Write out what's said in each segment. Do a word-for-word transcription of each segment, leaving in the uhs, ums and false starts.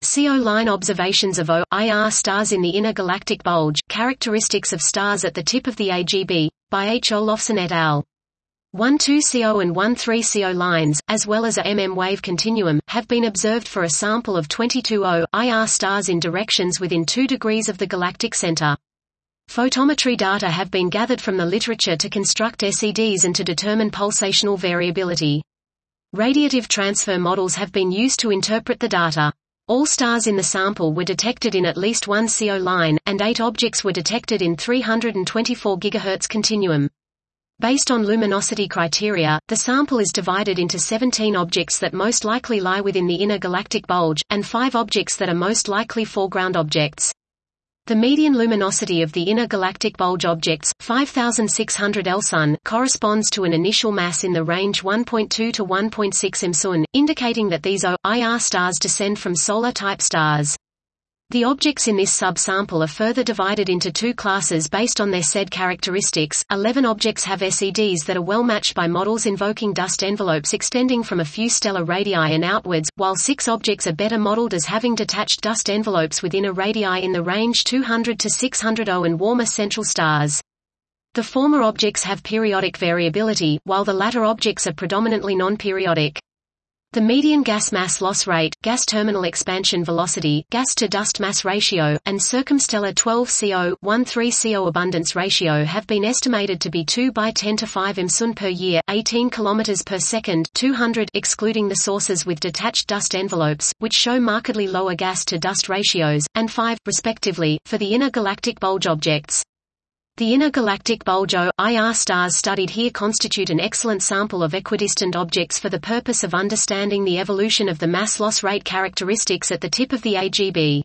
C O line observations of O I R stars in the inner galactic bulge, characteristics of stars at the tip of the A G B, by H. Olofsson et al. one two C O and one three C O lines, as well as a M M wave continuum, have been observed for a sample of twenty-two O I R stars in directions within two degrees of the galactic center. Photometry data have been gathered from the literature to construct S E Ds and to determine pulsational variability. Radiative transfer models have been used to interpret the data. All stars in the sample were detected in at least one C O line, and eight objects were detected in three hundred twenty-four gigahertz continuum. Based on luminosity criteria, the sample is divided into seventeen objects that most likely lie within the inner galactic bulge, and five objects that are most likely foreground objects. The median luminosity of the inner galactic bulge objects, five thousand six hundred Elsun, corresponds to an initial mass in the range one point two to one point six MSun, indicating that these O I R stars descend from solar-type stars. The objects in this sub-sample are further divided into two classes based on their said characteristics. eleven objects have S E Ds that are well matched by models invoking dust envelopes extending from a few stellar radii and outwards, while six objects are better modeled as having detached dust envelopes within a radii in the range two hundred to six hundred O and warmer central stars. The former objects have periodic variability, while the latter objects are predominantly non-periodic. The median gas mass loss rate, gas terminal expansion velocity, gas-to-dust mass ratio, and circumstellar twelve C O, thirteen C O abundance ratio have been estimated to be two by ten to five MSun per year, eighteen kilometers per second, two hundred excluding the sources with detached dust envelopes, which show markedly lower gas-to-dust ratios, and five, respectively, for the inner galactic bulge objects. The inner galactic bulge O I R stars studied here constitute an excellent sample of equidistant objects for the purpose of understanding the evolution of the mass loss rate characteristics at the tip of the A G B.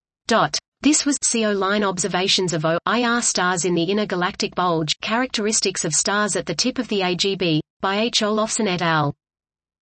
This was C O line observations of O I R stars in the inner galactic bulge, characteristics of stars at the tip of the A G B, by H. Olofsson et al.